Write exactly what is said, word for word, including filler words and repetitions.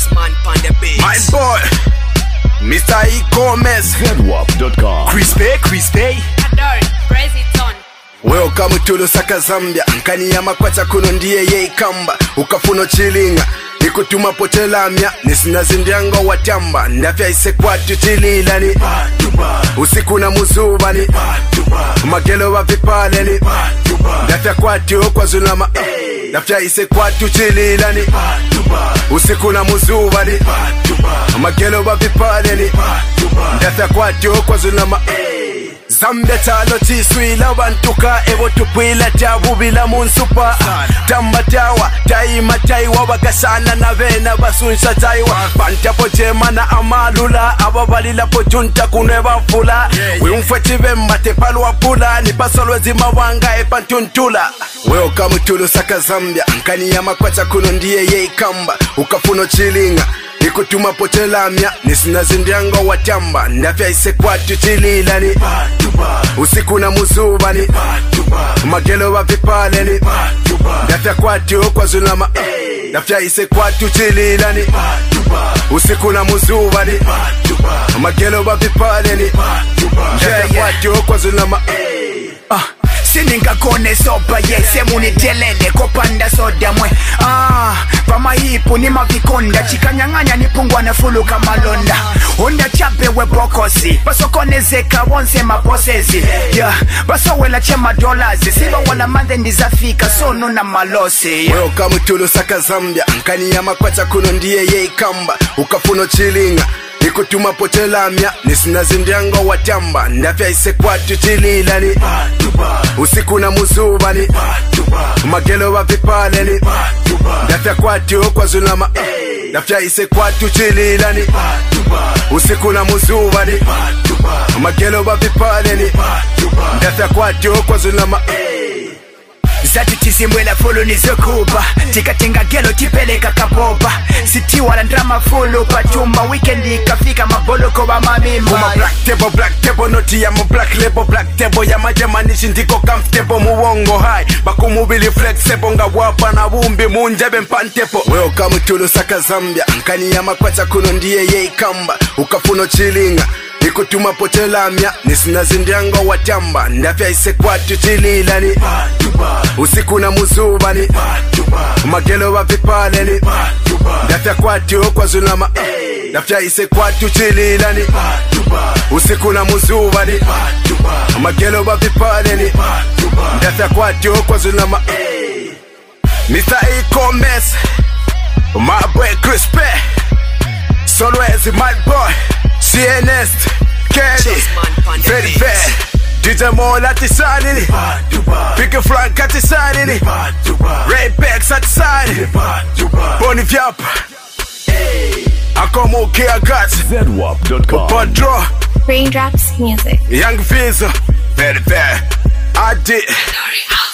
Man on the beat. My boy, Mister E-Commerce. Zedwap dot com. Crispy, crispy. Adore, praise it on. Welcome to Lusaka, Zambia. Nkani ya makwata kuno ndiye ye ikamba. Ukafuno chilinga ikutuma potelamya nisina zindiango watamba ndafya ise kwatu chililani usiku na muzubani magelo wa vipaleni ndafya kwatu kwa zulama ndafya ise kwatu chililani usiku na muzubani magelo wa vipaleni ndafya kwatu kwa zulama Zambia talo tiswila bantuka evo tupwila tabubila munsupa Tamba tawa, taima taiwa wakasana na vena basunsa taiwa Pantapo jema na amalula ababalila po junta kuneva fula Wimfweti vema te palwa pula ni pasolwezi mawanga e pantuntula Welcome to Lusaka, Zambia. Nkani ya makwata kuno ndiye ye ikamba ukafuno chilinga ikutuma potelamya nisina zindiango watamba ndafya ise kwatu chililani usiku na muzubani magelo wa vipaleni ndafya kwatu kwa zulama ndafya ise kwatu chililani usiku na muzubani magelo wa vipaleni ndafya kwatu kwa zulama Ah, sininga kone sopa yese muni telele kopanda soda mwe Ah, pama hipu ni mavikonda chikanyanganya nipungwa na fulu kamalonda Honda chape we bokosi Baso konezeka wonse maposezi Yeah, baso wela chema dolazi Siba wala mande ndizafika sono na malosi yeah. Welcome to Lusaka, Zambia. Nkani ya makwata kuno ndiye ye ikamba ukafuno chilinga ikutuma potelamya nisina zindiango watamba ndafya ise kwatu chililani usiku na muzubani magelo wa vipaleni ndafya kwatu kwa zulama ndafya ise kwatu chililani usiku na muzubani magelo wa vipaleni ndafya kwatu kwa zulama Zati tizimbwela fulu nizokuba Tikatenga gelo tipeleka kaboba Siti wala ndrama fulu patumba Weekendi kafika maboloko wa mamimba Uma black table, black table, noti ya mu black label Black table ya majemanishi ndiko comfortable muwongo high Bakumubili flexible nga wapa na wumbi munjebe mpantepo Welcome to Lusaka, Zambia. Nkani ya makwata kuno ndiye ye ikamba ukafuno chilinga ikutuma potelamya nisina zindiango watamba ndafya ise kwatu chililani usiku na muzubani magelo wa vipaleni ndafya kwatu kwa zulama ndafya ise kwatu chililani usiku na muzubani magelo wa vipaleni ndafya kwatu kwa zulama Mister E-Commerce, my boy Crispy, Solwezi, my boy C N S, Kelly, very fair D J Mola tisanini Big Frank tisanini Ray Bex tisanini Boni Vyapa Akomuki Agat Zedwap dot com. Padro Raindrops Music. Young Visa, very fair I did Glory